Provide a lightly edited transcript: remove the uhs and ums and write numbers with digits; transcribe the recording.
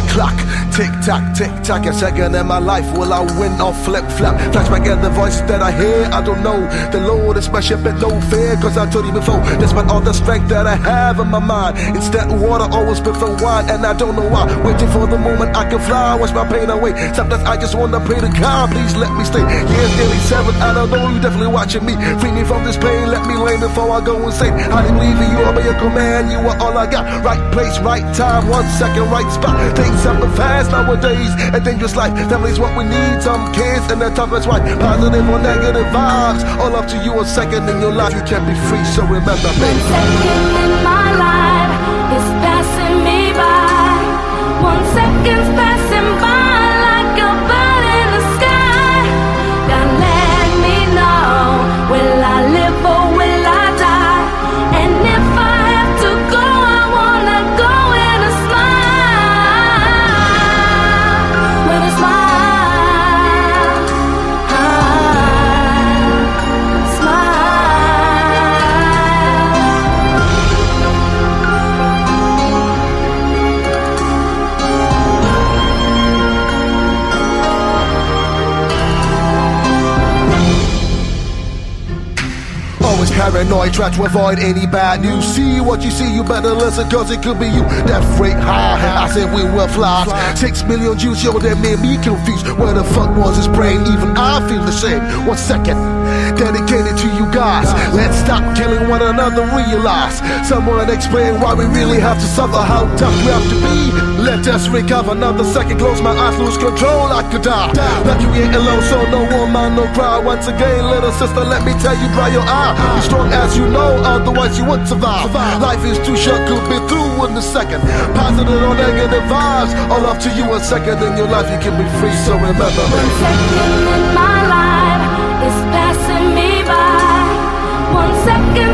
clock. Tick tock, a second in my life. Will I win or flip flop? Flashback at the voice that I hear, I don't know. The Lord is my ship and no fear, cause I told you before, despite all the strength that I have in my mind, instead water always prefer wine, and I don't know why. Waiting for the moment I can fly, wash my pain away. Sometimes I just wanna pray to God, please let me stay. Years nearly 7, I don't know, you definitely watching me. Free me from this pain, let me lay before I go insane. I didn't believe in you, I'll be a command. You are all I got. Right place, right time, 1 second, right spot. Things happen fast nowadays, a dangerous life. Family's what we need, some kids and they're tough, that's right. Positive or negative vibes, all up to you. A second in your life, you can't be free, so remember, baby. 1 second in my life is passing me by. 1 second's passing by like a bird in the sky. God, let me know, will I live or will I die? And if I have to go, I wanna go in a smile, with a smile. Always paranoid, try to avoid any bad news. See what you see, you better listen, cause it could be you. That freight high, I said we will fly. 6 million Jews, yo, that made me confused. Where the fuck was his brain? Even I feel the same. 1 second, dedicated to you guys. Let's stop killing one another, realize. Someone explain why we really have to suffer, how tough we have to be. Let us recover, another second, close my eyes, lose control, I could die. Lucky we ain't alone, so no woman, no cry. Once again, little sister, let me tell you, dry your eye. Be strong as you know, otherwise you wouldn't survive. Life is too short, could be through in a second. Positive or negative vibes, all up to you. 1 second in your life, you can be free, so remember, 1 second in my life is passing me by. 1 second